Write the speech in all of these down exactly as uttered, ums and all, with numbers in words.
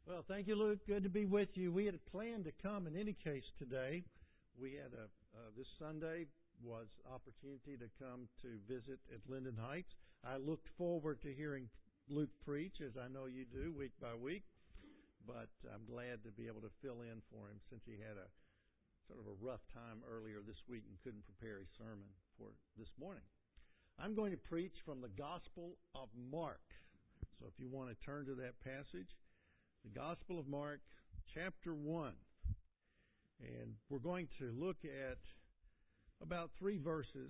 Well, thank you, Luke. Good to be with you. We had planned to come in any case today. We had a uh, this Sunday was opportunity to come to visit at Linden Heights. I looked forward to hearing Luke preach, as I know you do, week by week. But I'm glad to be able to fill in for him since he had a sort of a rough time earlier this week and couldn't prepare his sermon for this morning. I'm going to preach from the Gospel of Mark. So if you want to turn to that passage, the Gospel of Mark, chapter one. And we're going to look at about three verses.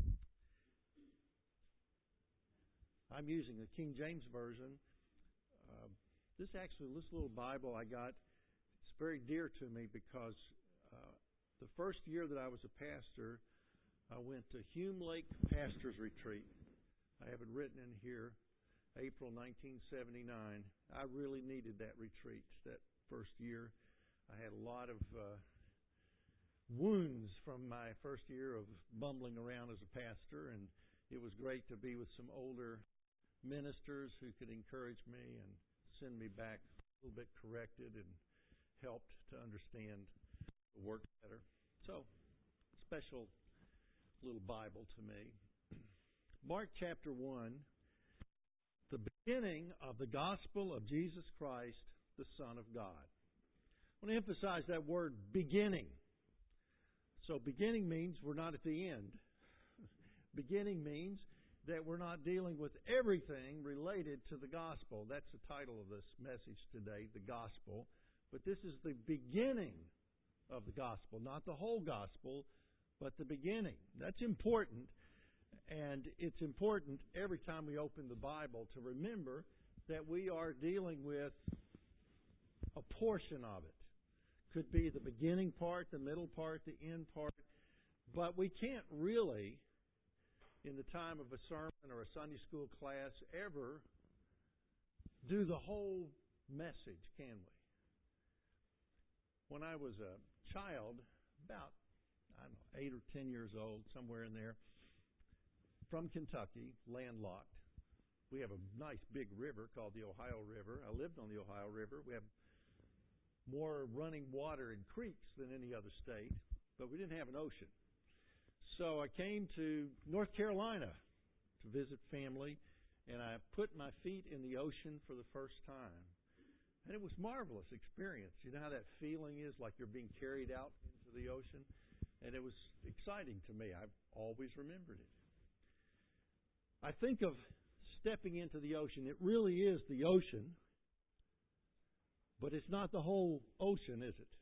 I'm using the King James Version. Uh, this actually, this little Bible I got, it's very dear to me because uh, the first year that I was a pastor, I went to Hume Lake Pastor's Retreat. I have it written in here, April nineteen seventy-nine. I really needed that retreat that first year. I had a lot of uh, wounds from my first year of bumbling around as a pastor, and it was great to be with some older ministers who could encourage me and send me back a little bit corrected and helped to understand the work better. So, special little Bible to me. Mark chapter one, the beginning of the gospel of Jesus Christ, the Son of God. I want to emphasize that word beginning. So beginning means we're not at the end. Beginning means that we're not dealing with everything related to the gospel. That's the title of this message today, the gospel. But this is the beginning of the gospel, not the whole gospel, but the beginning. That's important. And it's important every time we open the Bible to remember that we are dealing with a portion of it. Could be the beginning part, the middle part, the end part. But we can't really, in the time of a sermon or a Sunday school class, ever do the whole message, can we? When I was a child, about, I don't know, eight or ten years old, somewhere in there, from Kentucky, landlocked. We have a nice big river called the Ohio River. I lived on the Ohio River. We have more running water and creeks than any other state, but we didn't have an ocean. So I came to North Carolina to visit family, and I put my feet in the ocean for the first time. And it was a marvelous experience. You know how that feeling is, like you're being carried out into the ocean? And it was exciting to me. I've always remembered it. I think of stepping into the ocean. It really is the ocean, but it's not the whole ocean, is it?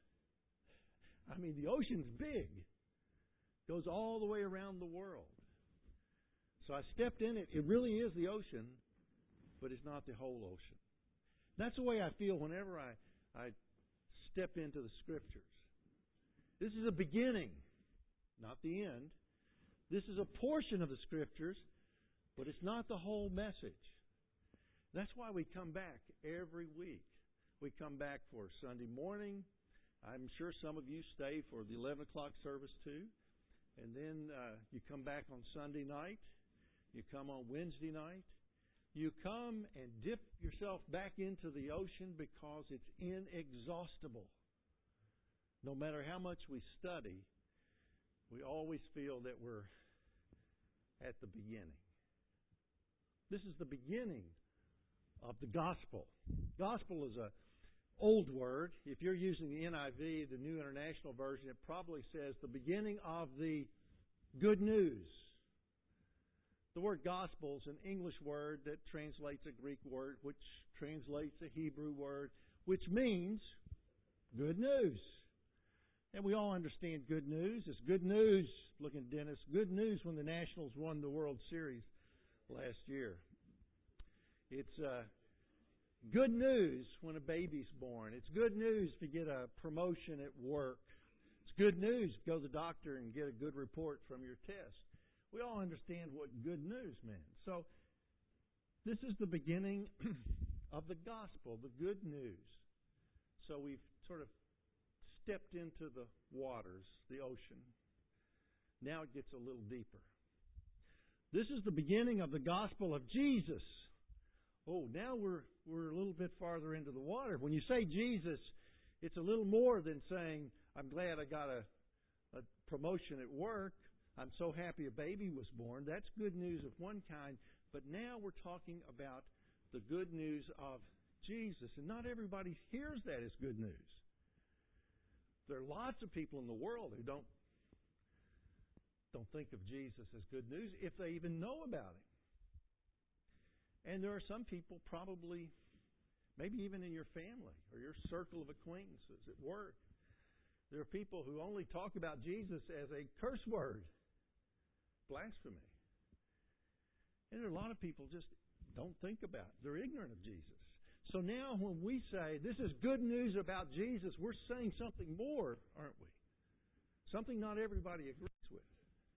I mean, the ocean's big. It goes all the way around the world. So I stepped in it. It really is the ocean, but it's not the whole ocean. That's the way I feel whenever I, I step into the Scriptures. This is a beginning, not the end. This is a portion of the Scriptures, but it's not the whole message. That's why we come back every week. We come back for Sunday morning. I'm sure some of you stay for the eleven o'clock service too. And then uh, you come back on Sunday night. You come on Wednesday night. You come and dip yourself back into the ocean because it's inexhaustible. No matter how much we study, we always feel that we're at the beginning. This is the beginning of the gospel. Gospel is a old word. If you're using the N I V, the New International Version, it probably says the beginning of the good news. The word gospel is an English word that translates a Greek word, which translates a Hebrew word, which means good news. And we all understand good news. It's good news, looking at Dennis, good news when the Nationals won the World Series last year. It's uh, good news when a baby's born. It's good news if you get a promotion at work. It's good news if you go to the doctor and get a good report from your test. We all understand what good news meant. So this is the beginning of the gospel, the good news. So we've sort of stepped into the waters, the ocean. Now it gets a little deeper. This is the beginning of the gospel of Jesus, Oh, now we're we're a little bit farther into the water. When you say Jesus, it's a little more than saying, I'm glad I got a, a promotion at work. I'm so happy a baby was born. That's good news of one kind. But now we're talking about the good news of Jesus. And not everybody hears that as good news. There are lots of people in the world who don't, don't think of Jesus as good news if they even know about Him. And there are some people probably, maybe even in your family or your circle of acquaintances at work, there are people who only talk about Jesus as a curse word, blasphemy. And there are a lot of people just don't think about it. They're ignorant of Jesus. So now when we say this is good news about Jesus, we're saying something more, aren't we? Something not everybody agrees with.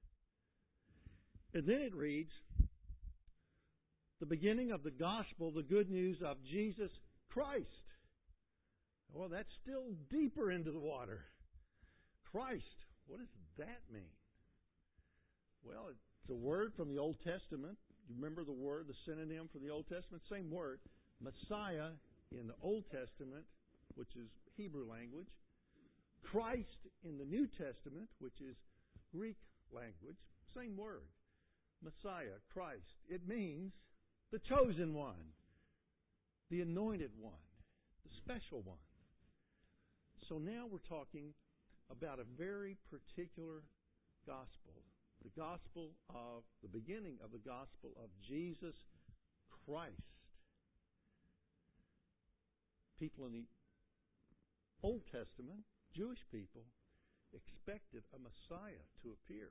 And then it reads, the beginning of the gospel, the good news of Jesus Christ. Well, that's still deeper into the water. Christ, what does that mean? Well, it's a word from the Old Testament. You remember the word, the synonym for the Old Testament? Same word. Messiah in the Old Testament, which is Hebrew language. Christ in the New Testament, which is Greek language. Same word. Messiah, Christ. It means the chosen one, the anointed one, the special one. So now we're talking about a very particular gospel. The gospel of, the beginning of the gospel of Jesus Christ. People in the Old Testament, Jewish people, expected a Messiah to appear.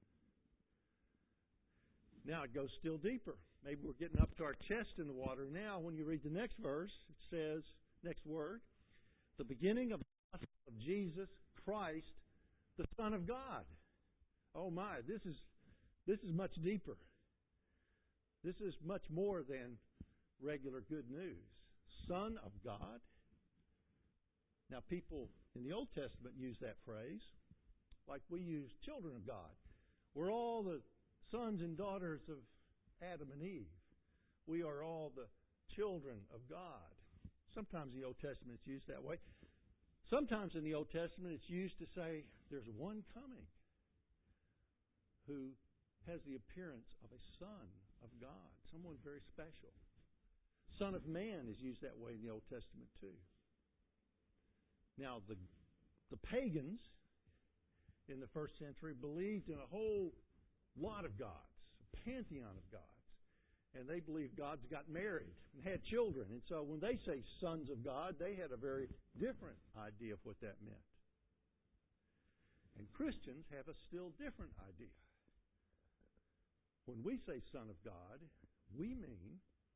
Now it goes still deeper. Maybe we're getting up to our chest in the water now. When you read the next verse, it says, next word, the beginning of the gospel of Jesus Christ, the Son of God. Oh my, this is this is much deeper. This is much more than regular good news. Son of God. Now people in the Old Testament use that phrase like we use children of God. We're all the sons and daughters of Adam and Eve. We are all the children of God. Sometimes in the Old Testament it's used that way. Sometimes in the Old Testament it's used to say there's one coming who has the appearance of a son of God, someone very special. Son of man is used that way in the Old Testament too. Now the the pagans in the first century believed in a whole lot of gods, a pantheon of gods. And they believed gods got married and had children. And so when they say sons of God, they had a very different idea of what that meant. And Christians have a still different idea. When we say Son of God, we mean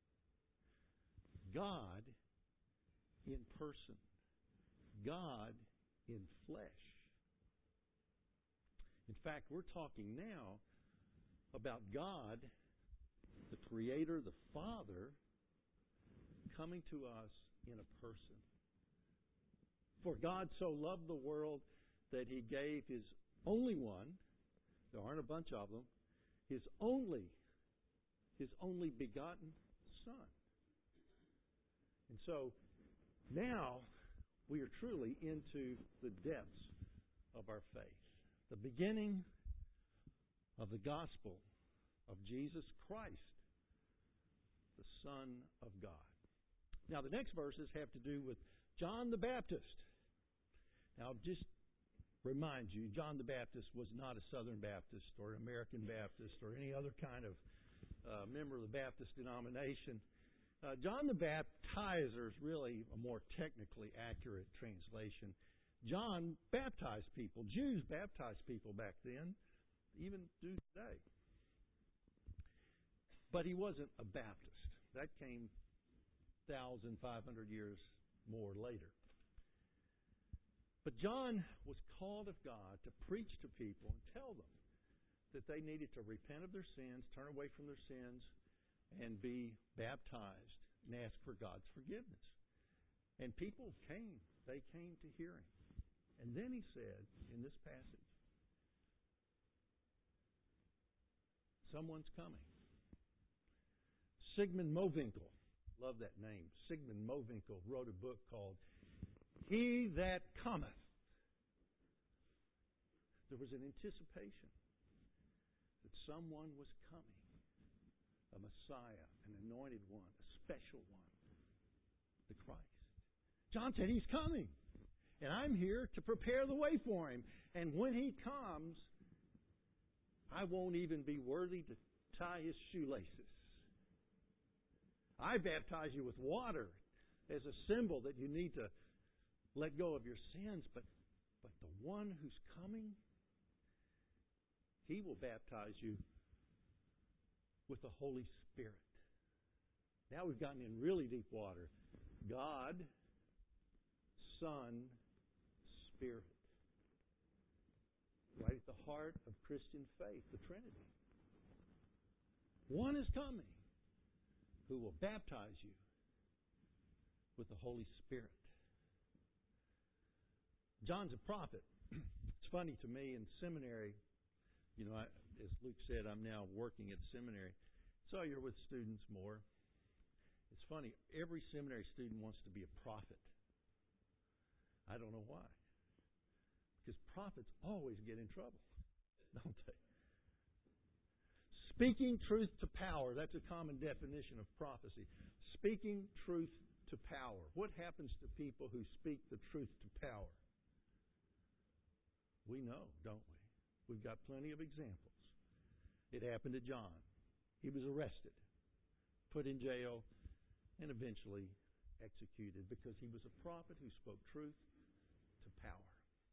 God in person, God in flesh. In fact, we're talking now about God, the Creator, the Father, coming to us in a person. For God so loved the world that He gave His only one, there aren't a bunch of them, His only, His only begotten Son. And so now we are truly into the depths of our faith. The beginning of the gospel of Jesus Christ, the Son of God. Now the next verses have to do with John the Baptist. Now just remind you, John the Baptist was not a Southern Baptist or American Baptist or any other kind of uh, member of the Baptist denomination. Uh, John the Baptizer is really a more technically accurate translation. John baptized people. Jews baptized people back then, even do today. But he wasn't a Baptist. That came one thousand five hundred years more later. But John was called of God to preach to people and tell them that they needed to repent of their sins, turn away from their sins, and be baptized and ask for God's forgiveness. And people came. They came to hear him. And then he said in this passage, someone's coming. Sigmund Mowinckel Love that name. Sigmund Mowinckel wrote a book called He That Cometh. There was an anticipation that someone was coming, a Messiah, an anointed one, a special one, the Christ. John said, He's coming, and I'm here to prepare the way for Him. And when He comes, I won't even be worthy to tie His shoelaces. I baptize you with water as a symbol that you need to let go of your sins, but, but the one who's coming, He will baptize you with the Holy Spirit. Now we've gotten in really deep water. God, Son, Spirit. Right at the heart of Christian faith, the Trinity. One is coming who will baptize you with the Holy Spirit. John's a prophet. It's funny to me in seminary, you know, I, as Luke said, I'm now working at seminary. So you're with students more. It's funny, every seminary student wants to be a prophet. I don't know why. Because prophets always get in trouble, don't they? Speaking truth to power, that's a common definition of prophecy. Speaking truth to power. What happens to people who speak the truth to power? We know, don't we? We've got plenty of examples. It happened to John. He was arrested, put in jail, and eventually executed because he was a prophet who spoke truth to power.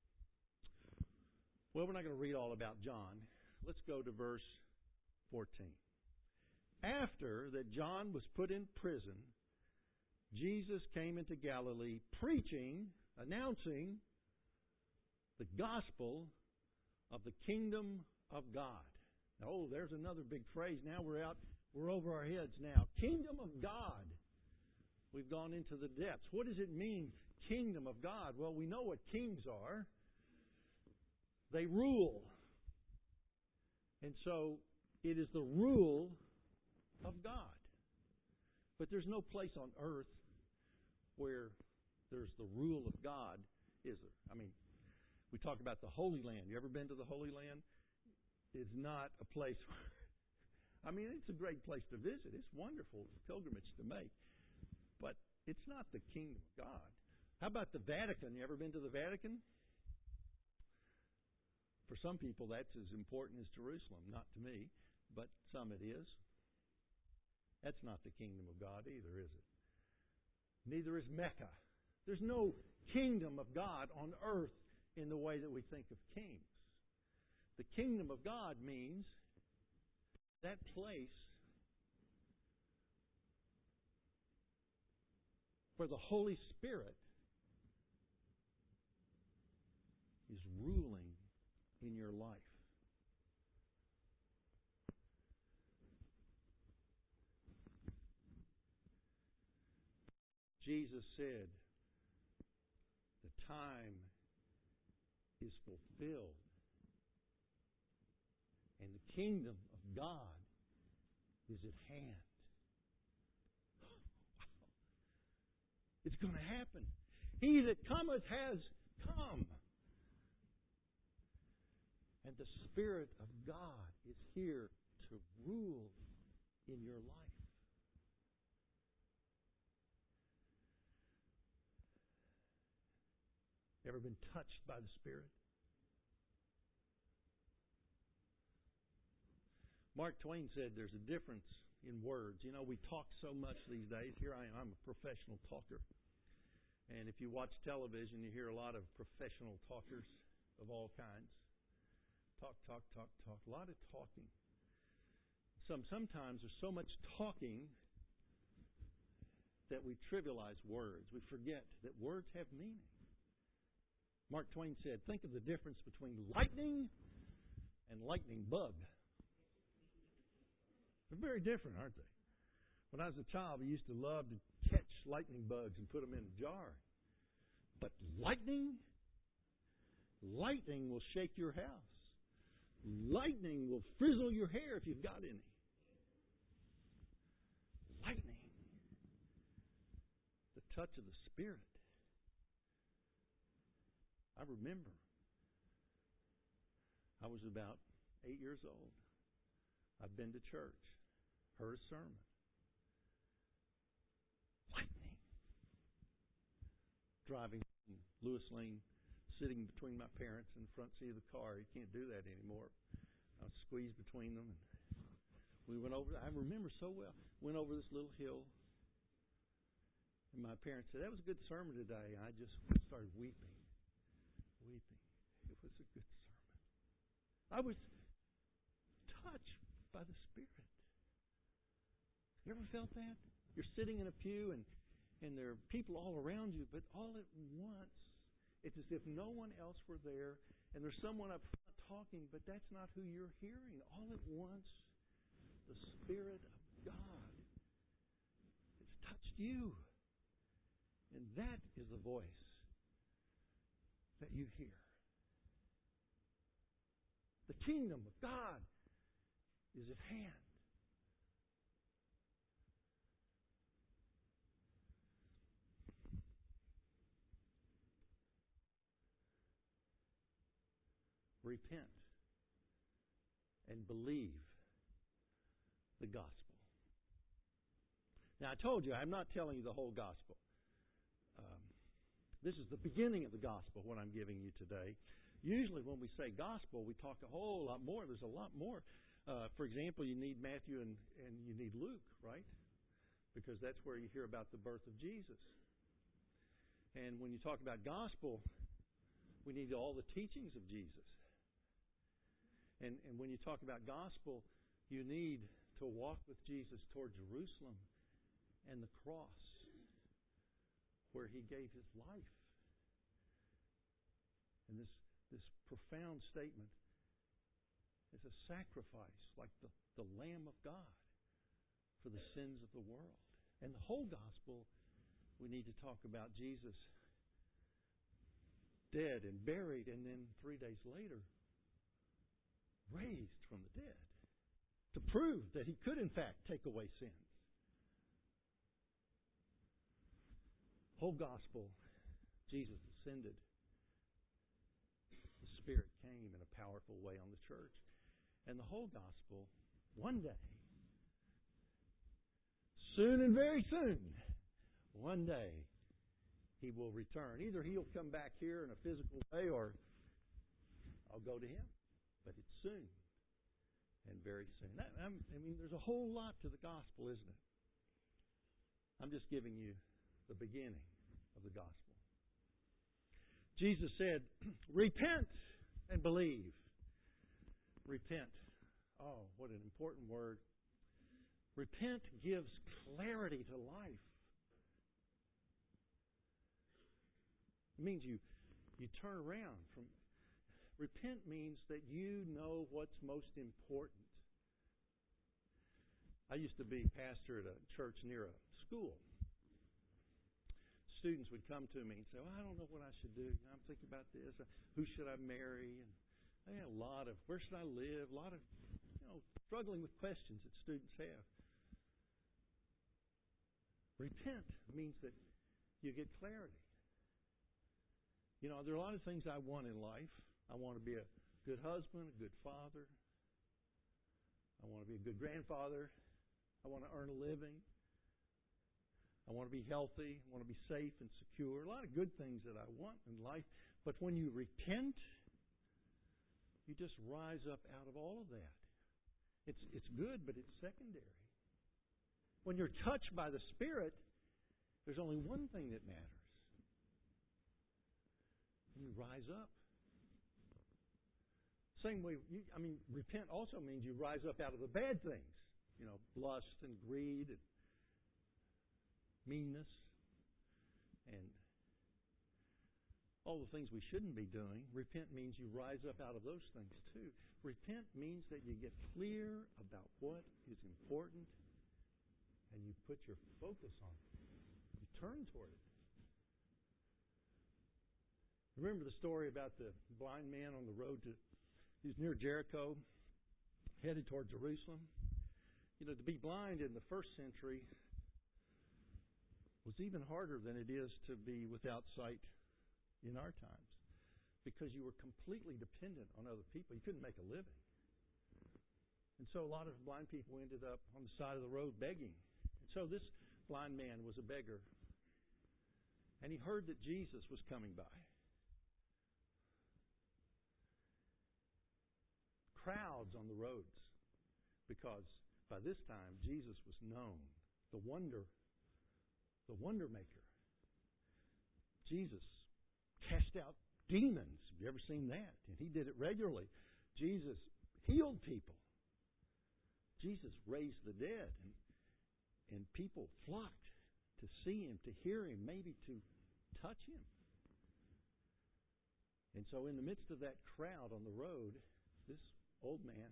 Well, we're not going to read all about John. Let's go to verse fourteen. After that John was put in prison, Jesus came into Galilee preaching, announcing the gospel of the kingdom of God. Oh, there's another big phrase. Now we're out, we're over our heads now. Kingdom of God. We've gone into the depths. What does it mean, kingdom of God? Well, we know what kings are. They rule. And so it is the rule of God. But there's no place on earth where there's the rule of God, is there? I mean, we talk about the Holy Land. You ever been to the Holy Land? It's not a place where, I mean, it's a great place to visit. It's wonderful pilgrimage to make. But it's not the kingdom of God. How about the Vatican? You ever been to the Vatican? For some people, that's as important as Jerusalem. Not to me, but some it is. That's not the kingdom of God either, is it? Neither is Mecca. There's no kingdom of God on earth in the way that we think of kings. The kingdom of God means that place where the Holy Spirit is ruling in your life. Jesus said, the time is fulfilled, and the kingdom of God is at hand. It's going to happen. He that cometh has come. And the Spirit of God is here to rule in your life. Ever been touched by the Spirit? Mark Twain said there's a difference in words. You know, we talk so much these days. Here I am, I'm a professional talker. And if you watch television, you hear a lot of professional talkers of all kinds. Talk, talk, talk, talk. A lot of talking. Some Sometimes there's so much talking that we trivialize words. We forget that words have meaning. Mark Twain said, think of the difference between lightning and lightning bug. They're very different, aren't they? When I was a child, we used to love to catch lightning bugs and put them in a jar. But lightning, lightning will shake your house. Lightning will frizzle your hair if you've got any. Lightning. touch of the Spirit. I remember I was about eight years old. I've been to church, heard a sermon. Lightning. Driving from Lewis Lane, sitting between my parents in the front seat of the car. You can't do that anymore. I was squeezed between them. And we went over, I remember so well, went over this little hill. And my parents said, that was a good sermon today. I just started weeping. Weeping. It was a good sermon. I was touched by the Spirit. You ever felt that? You're sitting in a pew and, and there are people all around you, but all at once, it's as if no one else were there, and there's someone up front talking, but that's not who you're hearing. All at once, the Spirit of God has touched you. And that is the voice that you hear. The kingdom of God is at hand. Repent and believe the gospel. Now, I told you, I'm not telling you the whole gospel. Um, this is the beginning of the gospel, what I'm giving you today. Usually when we say gospel, we talk a whole lot more. There's a lot more. Uh, for example, you need Matthew and, and you need Luke, right? Because that's where you hear about the birth of Jesus. And when you talk about gospel, we need all the teachings of Jesus. And, and when you talk about gospel, you need to walk with Jesus toward Jerusalem and the cross, where He gave His life. And this, this profound statement is a sacrifice, like the, the Lamb of God for the sins of the world. And the whole gospel, we need to talk about Jesus dead and buried, and then three days later, raised from the dead, to prove that He could in fact take away sins. Whole gospel, Jesus ascended. The Spirit came in a powerful way on the church. And the whole gospel, one day, soon and very soon, one day, He will return. Either He'll come back here in a physical way, or I'll go to Him. But it's soon and very soon. That, I mean, there's a whole lot to the gospel, isn't it? I'm just giving you the beginning of the gospel. Jesus said, repent and believe. Repent. Oh, what an important word. Repent gives clarity to life. It means you, you turn around from... Repent means that you know what's most important. I used to be pastor at a church near a school. Students would come to me and say, well, I don't know what I should do. I'm thinking about this. Who should I marry? And I had a lot of, where should I live? A lot of, you know, struggling with questions that students have. Repent means that you get clarity. You know, there are a lot of things I want in life. I want to be a good husband, a good father. I want to be a good grandfather. I want to earn a living. I want to be healthy. I want to be safe and secure. A lot of good things that I want in life. But when you repent, you just rise up out of all of that. It's, it's good, but it's secondary. When you're touched by the Spirit, there's only one thing that matters. You rise up. Same way, you, I mean, repent also means you rise up out of the bad things. You know, lust and greed and meanness and all the things we shouldn't be doing. Repent means you rise up out of those things too. Repent means that you get clear about what is important and you put your focus on it. You turn toward it. Remember the story about the blind man on the road to... He's near Jericho, headed toward Jerusalem. You know, to be blind in the first century was even harder than it is to be without sight in our times, because you were completely dependent on other people. You couldn't make a living. And so a lot of blind people ended up on the side of the road begging. And so this blind man was a beggar. And he heard that Jesus was coming by. Crowds on the roads, because by this time Jesus was known, the wonder, the wonder maker. Jesus cast out demons. Have you ever seen that? And he did it regularly. Jesus healed people. Jesus raised the dead, and and people flocked to see him, to hear him, maybe to touch him. And so in the midst of that crowd on the road, this old man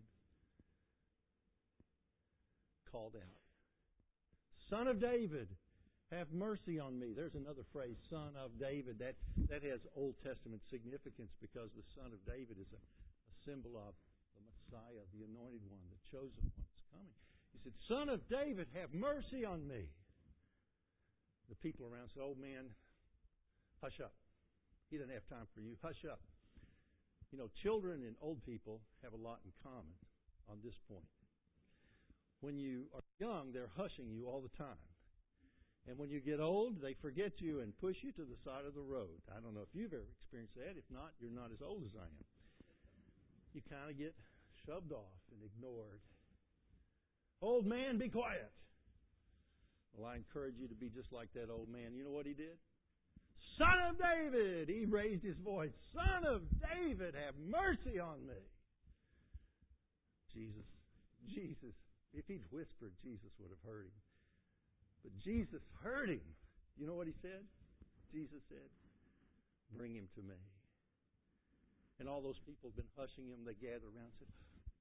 called out, "Son of David, have mercy on me." There's another phrase, Son of David. That, that has Old Testament significance, because the Son of David is a, a symbol of the Messiah, the anointed one, the chosen one that's coming. He said, "Son of David, have mercy on me." The people around said, "Old man, hush up. He doesn't have time for you. Hush up." You know, children and old people have a lot in common on this point. When you are young, they're hushing you all the time. And when you get old, they forget you and push you to the side of the road. I don't know if you've ever experienced that. If not, you're not as old as I am. You kind of get shoved off and ignored. "Old man, be quiet." Well, I encourage you to be just like that old man. You know what he did? "Son of David!" He raised his voice. "Son of David, have mercy on me." Jesus, Jesus, if he'd whispered, Jesus would have heard him. But Jesus heard him. You know what he said? Jesus said, "Bring him to me." And all those people have been hushing him. They gathered around and said,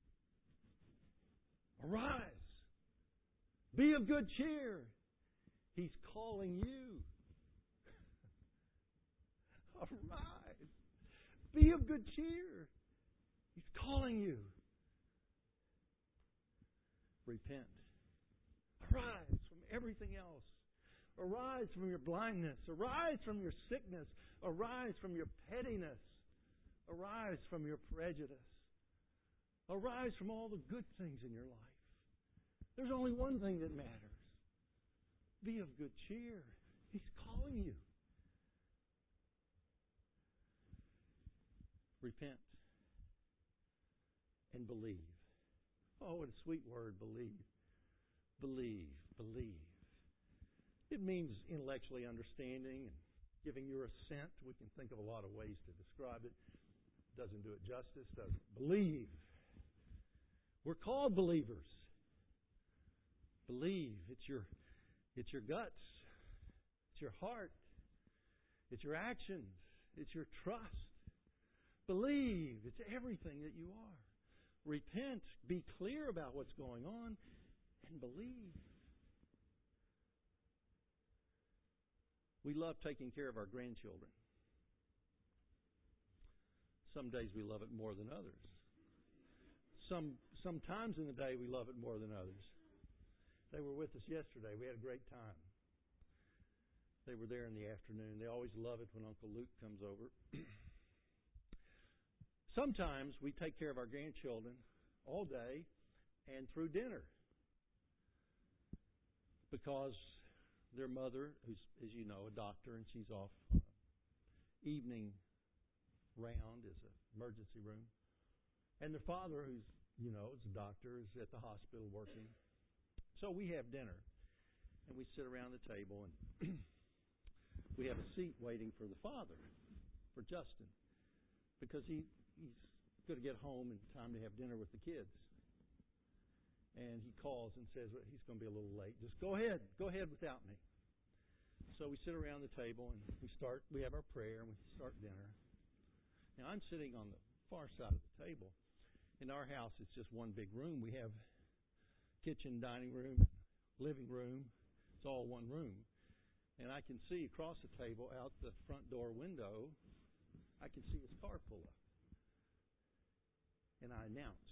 "Arise! Be of good cheer. He's calling you." Arise! Be of good cheer. He's calling you. Repent. Arise from everything else. Arise from your blindness. Arise from your sickness. Arise from your pettiness. Arise from your prejudice. Arise from all the good things in your life. There's only one thing that matters. Be of good cheer. He's calling you. Repent and believe. Oh, what a sweet word, believe. Believe, believe. It means intellectually understanding and giving your assent. We can think of a lot of ways to describe it. Doesn't do it justice, does it? Believe. We're called believers. Believe. It's your, it's your guts. It's your heart. It's your actions. It's your trust. Believe. It's everything that you are. Repent. Be clear about what's going on. And believe. We love taking care of our grandchildren. Some days we love it more than others. Some sometimes in the day we love it more than others. They were with us yesterday. We had a great time. They were there in the afternoon. They always love it when Uncle Luke comes over. Sometimes we take care of our grandchildren all day and through dinner, because their mother, who's, as you know, a doctor, and she's off on an evening round as an emergency room. And their father, who's, you know, is a doctor, is at the hospital working. So we have dinner, and we sit around the table, and we have a seat waiting for the father, for Justin, because he, he's going to get home in time to have dinner with the kids. And he calls and says, well, he's going to be a little late. Just go ahead. Go ahead without me. So we sit around the table, and we start. We have our prayer, and we start dinner. Now, I'm sitting on the far side of the table. In our house, it's just one big room. We have kitchen, dining room, living room. It's all one room. And I can see across the table, out the front door window, I can see his car pull up. And I announce,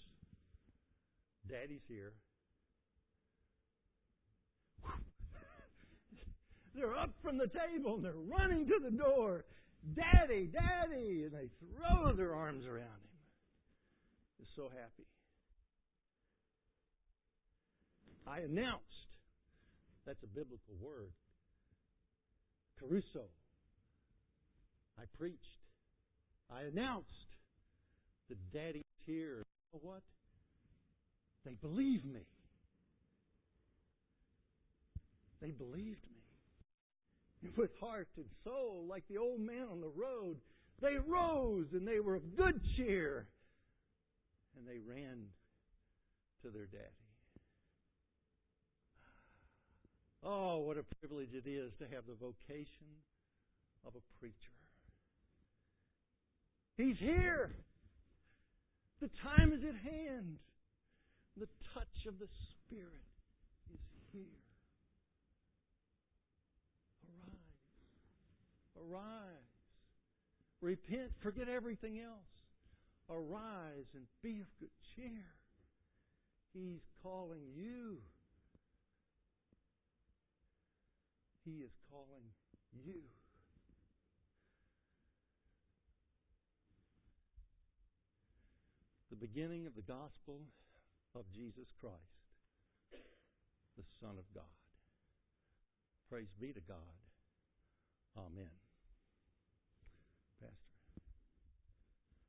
Daddy's here. They're up from the table and they're running to the door. Daddy, Daddy! And they throw their arms around him. They're so happy. I announced. That's a biblical word. Caruso. I preached. I announced that Daddy's here. You know what? They believe me. They believed me. And with heart and soul, like the old man on the road, they rose and they were of good cheer. And they ran to their daddy. Oh, what a privilege it is to have the vocation of a preacher. He's here. The time is at hand. The touch of the Spirit is here. Arise. Arise. Repent. Forget everything else. Arise and be of good cheer. He's calling you. He is calling you. The beginning of the gospel of Jesus Christ, the Son of God. Praise be to God. Amen.